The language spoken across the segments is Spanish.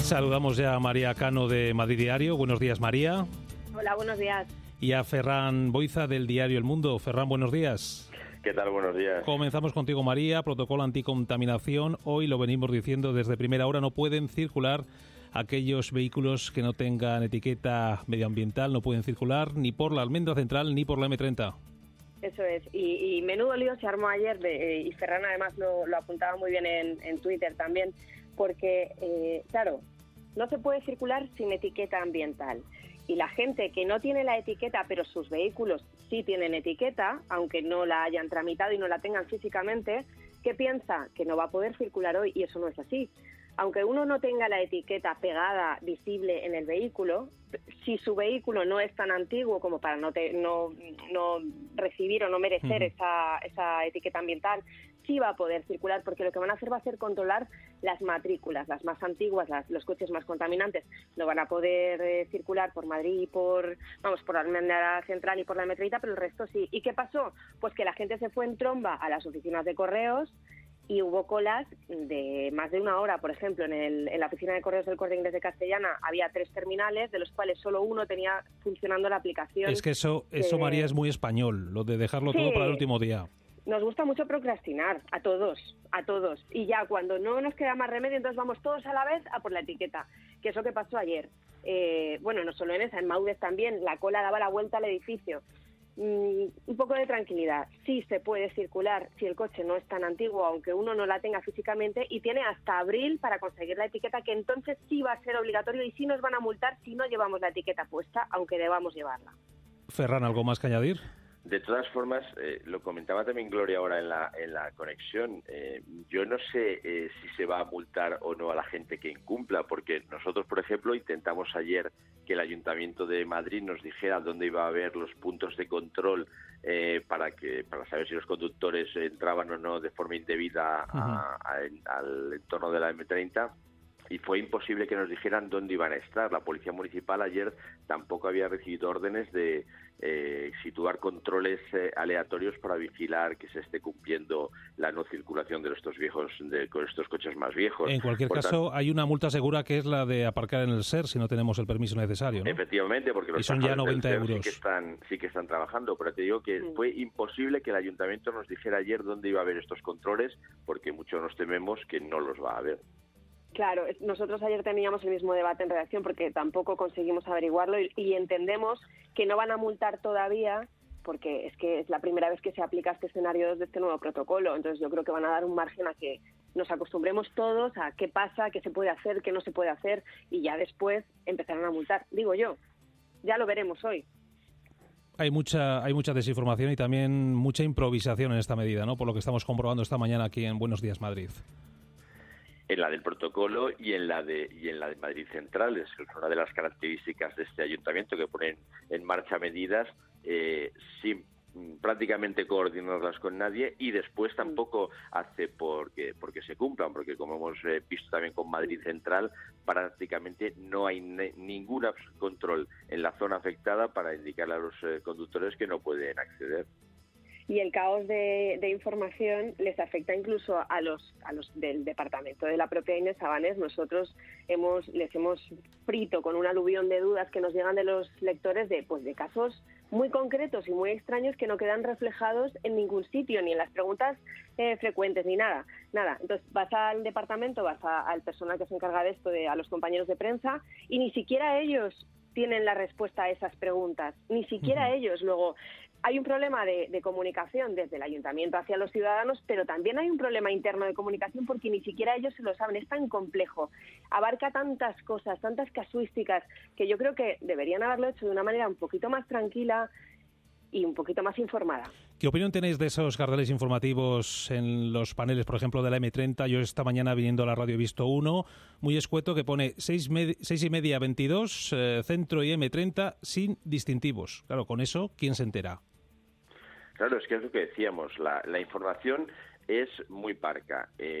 Saludamos ya a María Cano de Madrid Diario. Buenos días, María. Hola, buenos días. Y a Ferran Boiza del diario El Mundo. Ferran, buenos días. ¿Qué tal? Buenos días. Comenzamos contigo, María. Protocolo anticontaminación. Hoy lo venimos diciendo desde primera hora. No pueden circular aquellos vehículos que no tengan etiqueta medioambiental. No pueden circular ni por la Almendra Central ni por la M30. Eso es. Y menudo lío se armó ayer. Y Ferran además lo apuntaba muy bien en Twitter también. Porque, claro, no se puede circular sin etiqueta ambiental. Y la gente que no tiene la etiqueta, pero sus vehículos sí tienen etiqueta, aunque no la hayan tramitado y no la tengan físicamente, ¿qué piensa? Que no va a poder circular hoy, y eso no es así. Aunque uno no tenga la etiqueta pegada, visible en el vehículo, si su vehículo no es tan antiguo como para no recibir o no merecer esa etiqueta ambiental, sí va a poder circular, porque lo que van a hacer va a ser controlar las matrículas, las más antiguas, los coches más contaminantes no van a poder circular por Madrid y por la Almendra Central y por la M30, pero el resto sí. ¿Y qué pasó? Pues que la gente se fue en tromba a las oficinas de correos y hubo colas de más de una hora. Por ejemplo, en la oficina de correos del Corte Inglés de Castellana había 3 terminales, de los cuales solo uno tenía funcionando la aplicación. Es que eso María, es muy español, lo de dejarlo todo para el último día. Nos gusta mucho procrastinar, a todos. Y ya cuando no nos queda más remedio, entonces vamos todos a la vez a por la etiqueta, que es lo que pasó ayer. No solo en esa, en Maudes también, la cola daba la vuelta al edificio. Un poco de tranquilidad. Sí se puede circular si el coche no es tan antiguo, aunque uno no la tenga físicamente, y tiene hasta abril para conseguir la etiqueta, que entonces sí va a ser obligatorio y sí nos van a multar si no llevamos la etiqueta puesta, aunque debamos llevarla. Ferran, ¿algo más que añadir? De todas formas, lo comentaba también Gloria ahora en la conexión, yo no sé si se va a multar o no a la gente que incumpla, porque nosotros, por ejemplo, intentamos ayer que el Ayuntamiento de Madrid nos dijera dónde iba a haber los puntos de control para saber si los conductores entraban o no de forma indebida al entorno de la M30. Y fue imposible que nos dijeran dónde iban a estar. La Policía Municipal ayer tampoco había recibido órdenes de situar controles aleatorios para vigilar que se esté cumpliendo la no circulación de estos coches más viejos. En cualquier caso, hay una multa segura que es la de aparcar en el SER si no tenemos el permiso necesario, ¿no? Efectivamente, porque los son ya 90 euros. Sí que están trabajando, pero te digo que fue imposible que el Ayuntamiento nos dijera ayer dónde iba a haber estos controles, porque mucho nos tememos que no los va a haber. Claro, nosotros ayer teníamos el mismo debate en redacción porque tampoco conseguimos averiguarlo y entendemos que no van a multar todavía porque es que es la primera vez que se aplica este escenario de este nuevo protocolo. Entonces yo creo que van a dar un margen a que nos acostumbremos todos a qué pasa, qué se puede hacer, qué no se puede hacer y ya después empezarán a multar. Digo yo, ya lo veremos hoy. Hay mucha desinformación y también mucha improvisación en esta medida, ¿no? Por lo que estamos comprobando esta mañana aquí en Buenos Días Madrid. En la del protocolo y en la de Madrid Central. Es una de las características de este ayuntamiento, que ponen en marcha medidas sin prácticamente coordinarlas con nadie y después tampoco hace porque se cumplan, porque como hemos visto también con Madrid Central, prácticamente no hay ningún control en la zona afectada para indicarle a los conductores que no pueden acceder. Y el caos de información les afecta incluso a los del departamento de la propia Inés Abanés. Nosotros les hemos frito con un aluvión de dudas que nos llegan de los lectores de casos muy concretos y muy extraños que no quedan reflejados en ningún sitio, ni en las preguntas frecuentes, ni nada. Entonces vas al departamento, vas al personal que se encarga de esto, a los compañeros de prensa, y ni siquiera ellos tienen la respuesta a esas preguntas, ni siquiera ellos. Luego, hay un problema de comunicación desde el ayuntamiento hacia los ciudadanos, pero también hay un problema interno de comunicación porque ni siquiera ellos se lo saben. Es tan complejo, abarca tantas cosas, tantas casuísticas, que yo creo que deberían haberlo hecho de una manera un poquito más tranquila y un poquito más informada. ¿Qué opinión tenéis de esos carteles informativos en los paneles, por ejemplo, de la M30? Yo esta mañana viniendo a la radio he visto uno muy escueto que pone 6:30, 22, centro y M30 sin distintivos. Claro, con eso, ¿quién se entera? Claro, es que es lo que decíamos, la información es muy parca.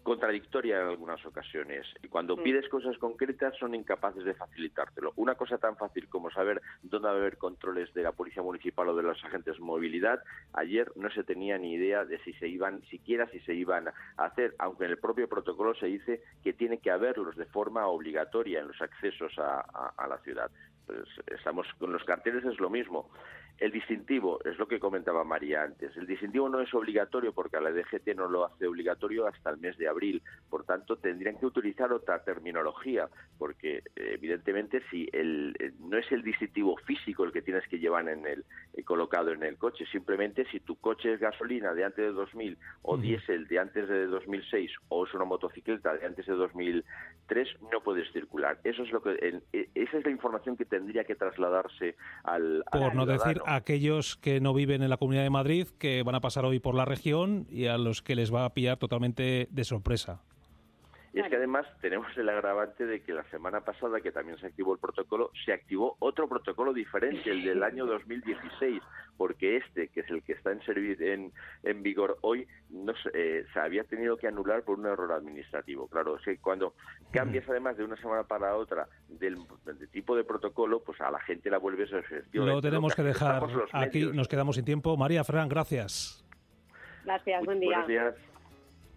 contradictoria en algunas ocasiones. Y cuando pides cosas concretas son incapaces de facilitártelo. Una cosa tan fácil como saber dónde va a haber controles de la Policía Municipal o de los agentes de movilidad, ayer no se tenía ni idea de si se iban a hacer, aunque en el propio protocolo se dice que tiene que haberlos de forma obligatoria en los accesos a la ciudad. Pues estamos con los carteles, es lo mismo. El distintivo, es lo que comentaba María antes, el distintivo no es obligatorio porque la DGT no lo hace obligatorio hasta el mes de abril, por tanto tendrían que utilizar otra terminología, porque evidentemente si no es el distintivo físico el que tienes que llevar colocado en el coche, simplemente si tu coche es gasolina de antes de 2000 o diésel de antes de 2006 o es una motocicleta de antes de 2003, no puedes circular. Esa es la información que tendría que trasladarse al Por no ciudadano. Decir a aquellos que no viven en la Comunidad de Madrid, que van a pasar hoy por la región y a los que les va a pillar totalmente de sorpresa. Y es que además tenemos el agravante de que la semana pasada, que también se activó el protocolo, se activó otro protocolo diferente, el del año 2016, porque que es el que está en vigor hoy, se había tenido que anular por un error administrativo. Claro, es que cuando cambias además de una semana para otra del tipo de protocolo, pues a la gente la vuelves a Lo tenemos que dejar aquí, nos quedamos sin tiempo. María, Fran, gracias. Gracias, buen día. Buenos días.